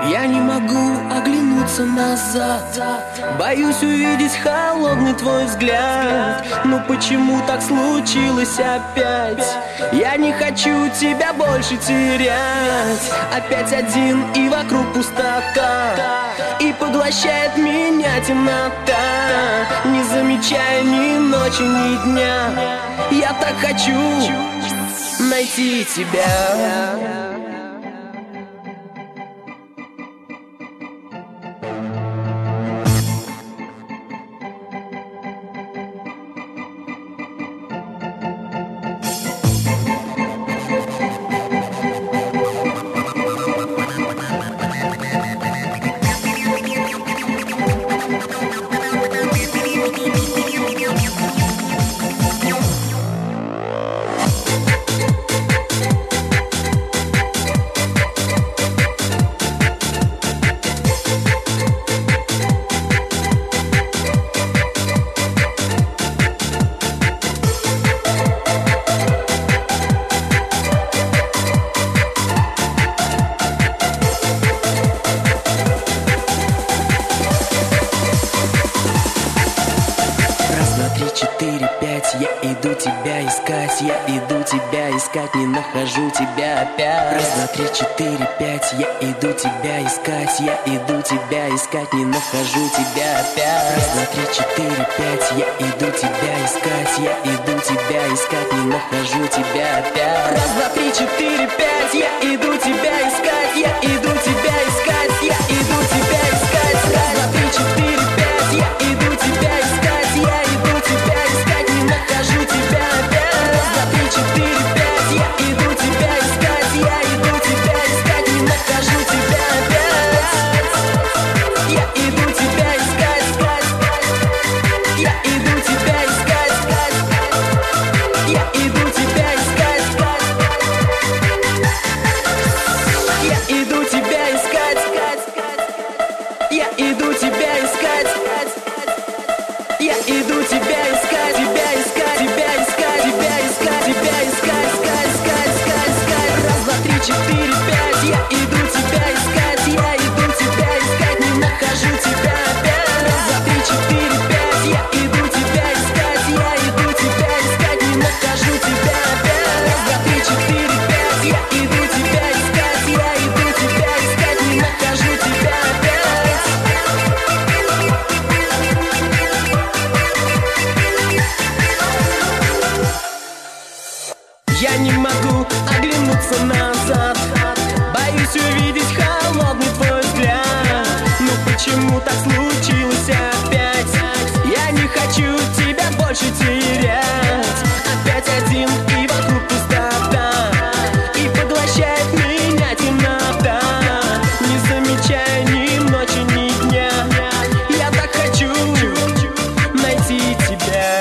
Я не могу оглянуться назад, боюсь увидеть холодный твой взгляд. Но почему так случилось опять? Я не хочу тебя больше терять. Опять один и вокруг пустота, и поглощает меня темнота, не замечая ни ночи, ни дня. Я так хочу найти тебя. Четыре, пять, я иду тебя искать, я иду тебя искать, не нахожу тебя опять. Раз, два, три, четыре, пять, я иду тебя искать, я иду тебя искать, не нахожу тебя опять. Раз, два, три, четыре, пять, я иду тебя искать, я иду тебя искать, не нахожу тебя опять. Раз, два, три, четыре, пять, я иду тебя искать, я иду тебя искать, я иду тебя искать. Раз, два, три, четыре, пять, я иду тебя искать, я иду тебя искать, не нахожу тебя опять. Раз, два, три, четыре, пять, я иду тебя искать, я иду тебя искать, не нахожу тебя опять. Я иду тебя искать, я иду тебя искать, я иду тебя искать, я иду тебя искать, я иду тебя искать, я иду тебя искать, тебя искать, тебя искать, тебя искать, тебя искать, искать, искать, искать, искать. Раз, два, три, четыре, пять, я иду тебя искать, я иду тебя искать, не нахожу тебя опять. Раз, два, три, четыре, пять, я иду тебя искать, я иду тебя искать, не нахожу тебя опять. Раз, два, три, четыре, пять, я иду тебя искать, я иду тебя искать, не нахожу тебя опять. Я не могу оглянуться назад, боюсь увидеть холодный твой взгляд. Ну почему так случилось опять? Я не хочу тебя больше терять. Опять один и вокруг пустота, и поглощает меня темнота, не замечая ни ночи, ни дня. Я так хочу найти тебя.